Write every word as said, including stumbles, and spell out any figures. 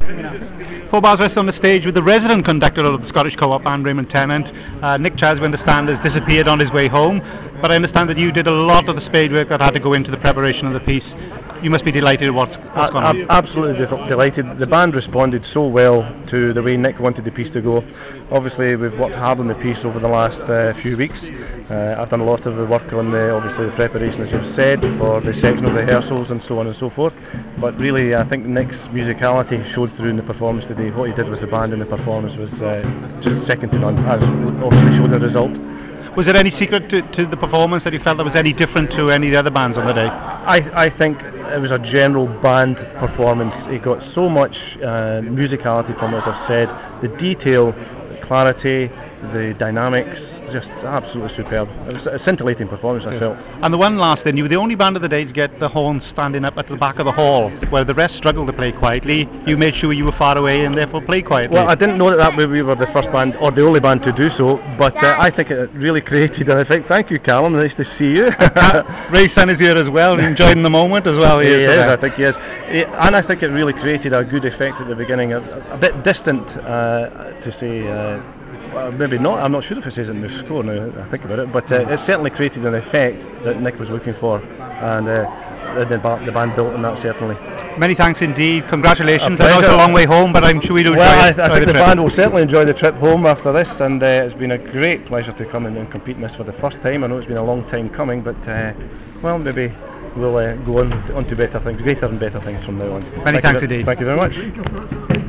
Four Bars West on the stage with the resident conductor of the Scottish Co-op band, Raymond Tennant. Uh, Nick Chas, we understand, has disappeared on his way home, but I understand that you did a lot of the spade work that had to go into the preparation of the piece. You must be delighted with what's, what's gone on. Absolutely de- delighted. The band responded so well to the way Nick wanted the piece to go. Obviously, we've worked hard on the piece over the last uh, few weeks. Uh, I've done a lot of the work on the obviously the preparation, as you've said, for the sectional rehearsals and so on and so forth. But really, I think Nick's musicality showed through in the performance today. What he did with the band in the performance was uh, just second to none, as obviously showed the result. Was there any secret to, to the performance that you felt that was any different to any of the other bands on the day? I, I think it was a general band performance. He got so much uh, musicality from it, as I've said. The detail, the clarity, the dynamics, just absolutely superb. It was a scintillating performance, I felt. And the one last thing, you were the only band of the day to get the horns standing up at the back of the hall, where the rest struggled to play quietly. You made sure you were far away and therefore play quietly. Well, I didn't know that, that we were the first band, or the only band to do so, but uh, I think it really created an effect. Thank you, Callum, nice to see you. Ray's son is here as well, enjoying the moment as well. He, he is, I think he is. He, and I think it really created a good effect at the beginning, a, a bit distant uh, to say, uh, well, maybe not, I'm not sure if it says it in the score now I think about it, but uh, it certainly created an effect that Nick was looking for, and uh, the, the band built on that, certainly. Many thanks indeed, congratulations. I know it's a long way home, but I'm sure we do enjoy, well, I, enjoy I think the, the trip. band will certainly enjoy the trip home after this, and uh, it's been a great pleasure to come in and compete in this for the first time. I know it's been a long time coming, but uh, well, maybe we'll uh, go on, on to better things, greater and better things from now on. Many Thank thanks you, indeed. Thank you very much.